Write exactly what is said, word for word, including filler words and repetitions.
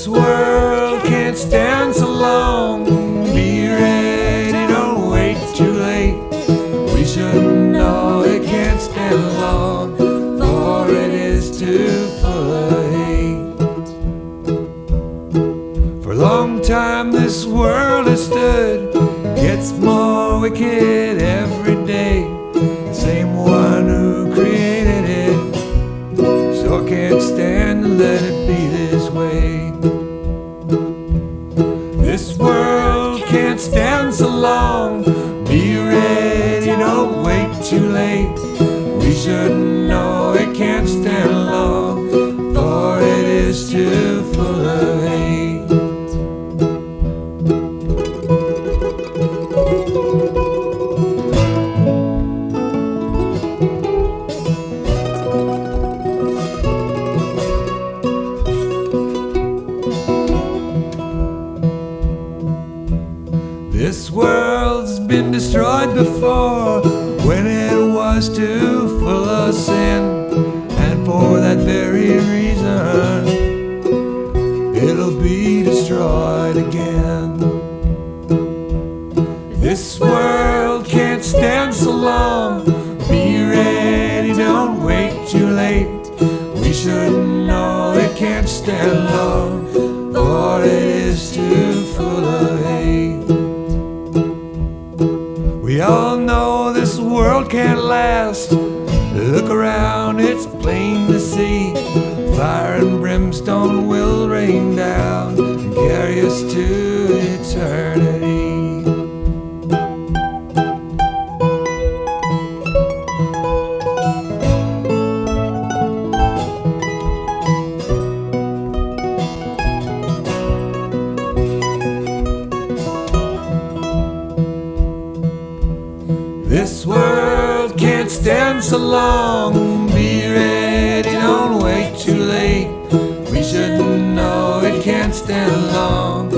This world can't stand so long. Be ready, don't wait too late. We should know it can't stand long, for it is too full of hate. For a long time this world has stood, gets more wicked every day. The same one who created it sure can't stand to let it be this way. This world can't stand so long. Be ready, don't wait too late. We should know it can't stand long, for it is too full of hate. This world's been destroyed before, when it was too full of sin, and for that very reason it'll be destroyed again. This world can't stand so long. Be ready, don't wait too late. We should know it can't stand long, for it is too full of hate. We all know this world can't last. Look around, it's plain to see. Fire and brimstone will rain down and carry us to eternity. This world can't stand so long. Be ready, don't wait too late. We should know it can't stand long,